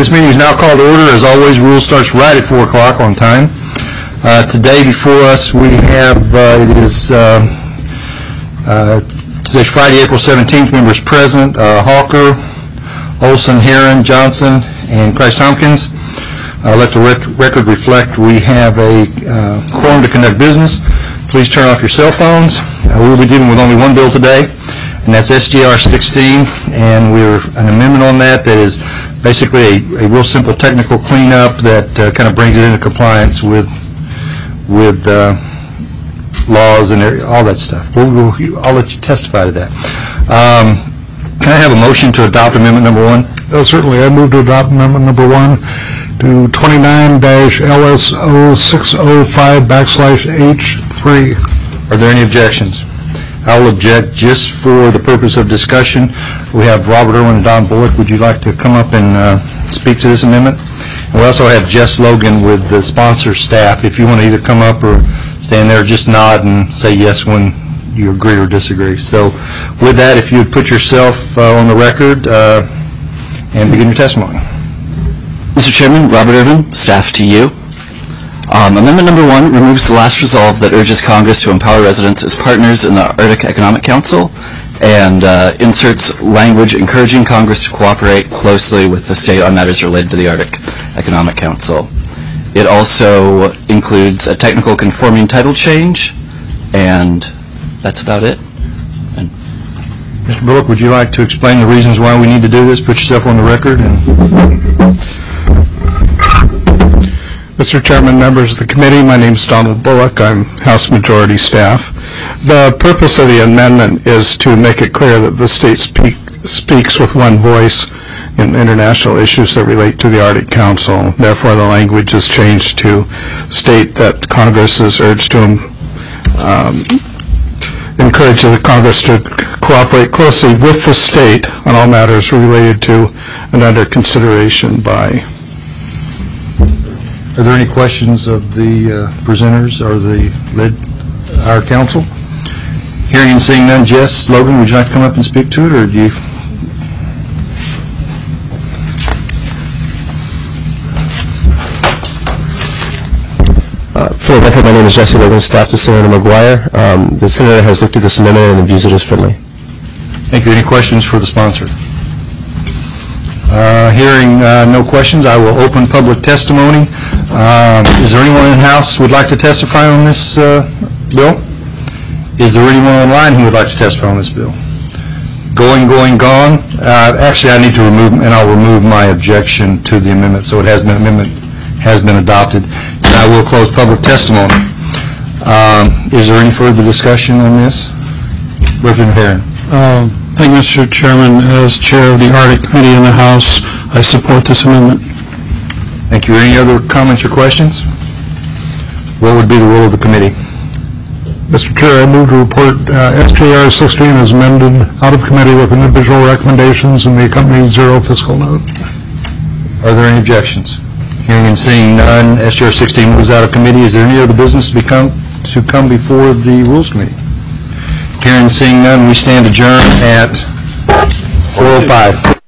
This meeting is now called to order. As always, rule starts right at 4 o'clock on time. Today before us we have, today's Friday, April 17th, members present, Hawker, Olson, Heron, Johnson, and Christ-Tompkins. Let the record reflect we have a quorum to conduct business. Please turn off your cell phones. We'll be dealing with only one bill today, and that's SGR 16, and we're an amendment on that is basically a real simple technical cleanup that kind of brings it into compliance with laws and all that stuff. I'll let you testify to that. Can I have a motion to adopt amendment number 1? Certainly. I move to adopt amendment number 1 to 29-LS0605/H3. Are there any objections? I will object just for the purpose of discussion. We have Robert Irwin and Don Bullock. Would you like to come up and speak to this amendment? And we also have Jess Logan with the sponsor staff. If you want to either come up or stand there, just nod and say yes when you agree or disagree. So with that, if you would put yourself on the record and begin your testimony. Mr. Chairman, Robert Irwin, staff to you. Amendment number 1 removes the last resolve that urges Congress to empower residents as partners in the Arctic Economic Council and inserts language encouraging Congress to cooperate closely with the state on matters related to the Arctic Economic Council. It also includes a technical conforming title change, and that's about it. Mr. Bullock, would you like to explain the reasons why we need to do this? Put yourself on the record. Mr. Chairman, members of the committee, my name is Donald Bullock. I'm House Majority Staff. The purpose of the amendment is to make it clear that the state speaks with one voice in international issues that relate to the Arctic Council. Therefore, the language is changed to state that Congress is urged to encourage the Congress to cooperate closely with the state on all matters related to and under consideration by. Are there any questions of the presenters or our council? Hearing and seeing none, Jess Logan, would you like to come up and speak to it, or do you? For the record, my name is Jesse Logan, staff to Senator McGuire. The Senator has looked at this amendment and views it as friendly. Thank you. Any questions for the sponsor? Hearing no questions, I will open public testimony. Is there anyone in the House who would like to testify on this bill? Is there anyone online who would like to testify on this bill? Going, gone. Actually, I need to remove, and I'll remove my objection to the amendment. So amendment has been adopted, and I will close public testimony. Is there any further discussion on this? Representative Heron. Thank you, Mr. Chairman. As chair of the Arctic Committee in the House, I support this amendment. Thank you. Any other comments or questions? What would be the role of the committee? Mr. Chair, I move to report SGR 16 as amended out of committee with individual recommendations and the accompanying zero fiscal note. Are there any objections? Hearing and seeing none, SGR 16 moves out of committee. Is there any other business to come before the Rules Committee? Hearing and seeing none, we stand adjourned at 4:05.